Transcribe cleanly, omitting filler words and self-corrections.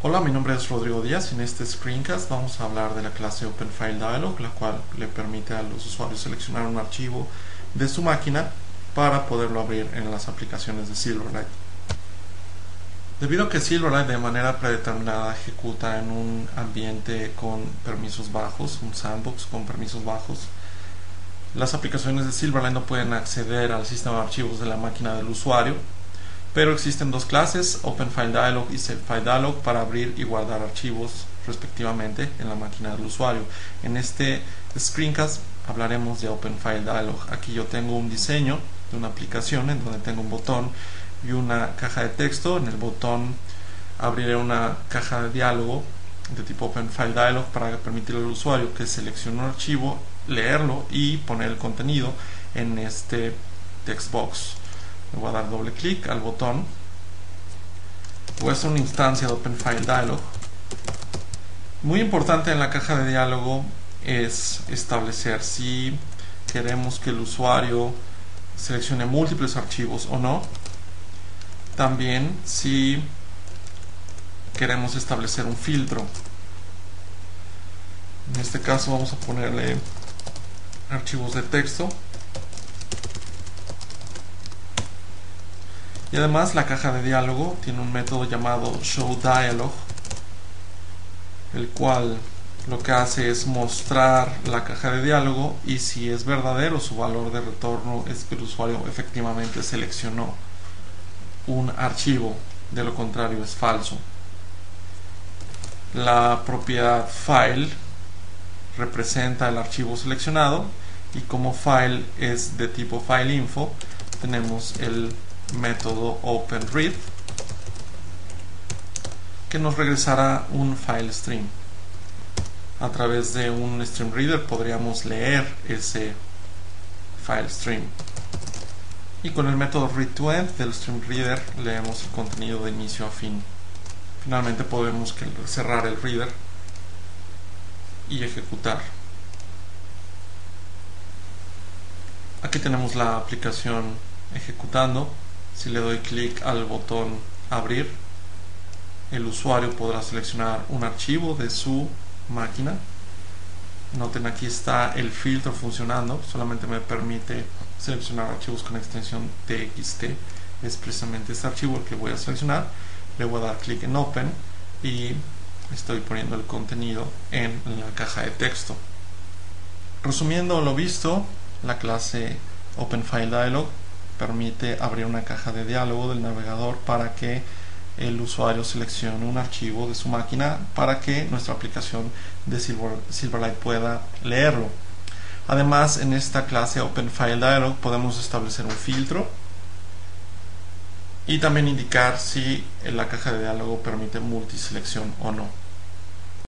Hola, mi nombre es Rodrigo Díaz y en este screencast vamos a hablar de la clase OpenFileDialog, la cual le permite a los usuarios seleccionar un archivo de su máquina para poderlo abrir en las aplicaciones de Silverlight. Debido a que Silverlight de manera predeterminada ejecuta en un ambiente con permisos bajos, un sandbox con permisos bajos, las aplicaciones de Silverlight no pueden acceder al sistema de archivos de la máquina del usuario, pero existen dos clases, OpenFileDialog y SetFileDialog, para abrir y guardar archivos respectivamente en la máquina del usuario. En este screencast hablaremos de OpenFileDialog. Aquí yo tengo un diseño de una aplicación en donde tengo un botón y una caja de texto. En el botón abriré una caja de diálogo de tipo OpenFileDialog para permitir al usuario que seleccione un archivo, leerlo y poner el contenido en este text box. Le voy a dar doble clic al botón. Voy a hacer una instancia de OpenFileDialog. Muy importante en la caja de diálogo es establecer si queremos que el usuario seleccione múltiples archivos o no. También si queremos establecer un filtro. En este caso vamos a ponerle archivos de texto. Y además la caja de diálogo tiene un método llamado showDialog, el cual lo que hace es mostrar la caja de diálogo, y si es verdadero su valor de retorno es que el usuario efectivamente seleccionó un archivo, de lo contrario es falso. La propiedad file representa el archivo seleccionado, y como file es de tipo fileinfo, tenemos el método OpenRead, que nos regresará un file stream. A través de un stream reader podríamos leer ese file stream, y con el método readToEnd del stream reader leemos el contenido de inicio a fin. Finalmente podemos cerrar el reader y ejecutar. Aquí tenemos la aplicación ejecutando. Si le doy clic al botón abrir, el usuario podrá seleccionar un archivo de su máquina. Noten, aquí está el filtro funcionando, solamente me permite seleccionar archivos con extensión txt. Es precisamente este archivo el que voy a seleccionar. Le voy a dar clic en Open y estoy poniendo el contenido en la caja de texto. Resumiendo lo visto, la clase OpenFileDialog permite abrir una caja de diálogo del navegador para que el usuario seleccione un archivo de su máquina para que nuestra aplicación de Silverlight pueda leerlo. Además, en esta clase OpenFileDialog podemos establecer un filtro y también indicar si la caja de diálogo permite multiselección o no.